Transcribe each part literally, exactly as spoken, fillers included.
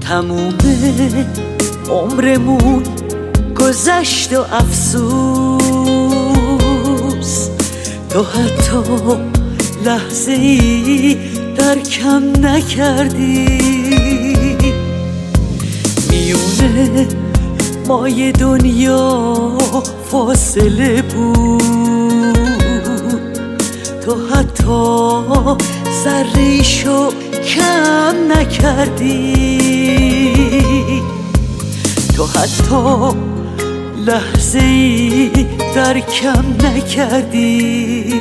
تموم عمرمون گذشت و افسوس، تو حتی لحظه ای درکم نکردی. میونه ما یه دنیا فاصله بود، تو حتی ذره‌ایشو کم نکردی. تو حتی لحظه ای درکم نکردی.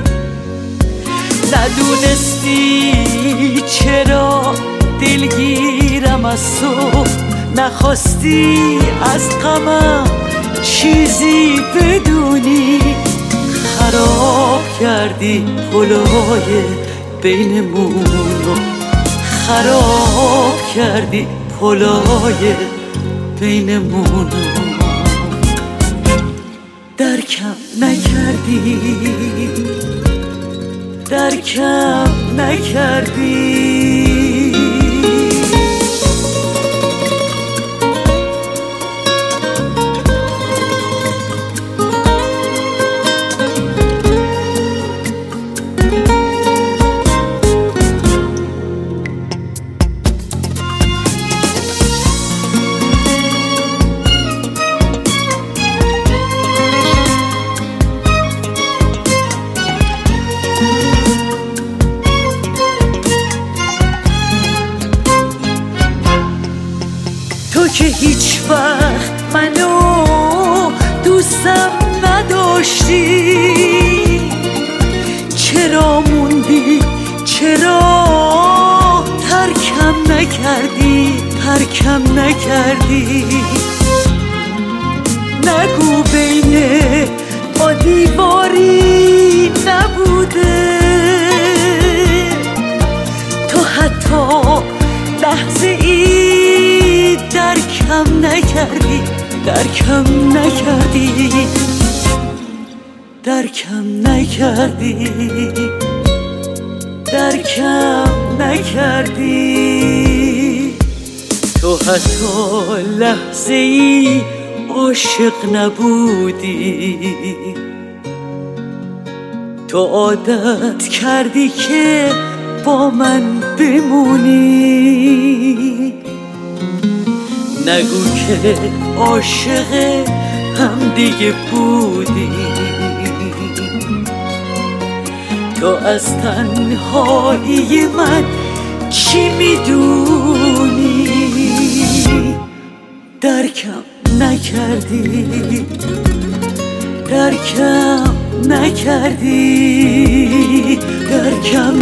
ندونستی چرا دلگیرم از تو، نخواستی از غمم چیزی بدونی. خراب کردی پلهای بینمونو، خراب کردی پلهای بینمونو. درکم نکردی، درکم نکردی. تو که هیچ وقت منو دوستم نداشتی، چرا موندی، چرا ترکم نکردی، ترکم نکردی. نگو بین ما دیواری نبوده، تو حتی لحظه ای درکم نکردی، درکم نکردی، درکم نکردی، درکم نکردی. تو حتی لحظه ای عاشق نبودی، تو عادت کردی که با من بمونی. نگو که عاشق هم دیگه بودی، تو از تنهایی من چی میدونی. درکم نکردی، درکم نکردی، درکم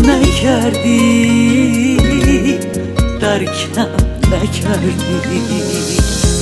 نکردی، درکم نکردی.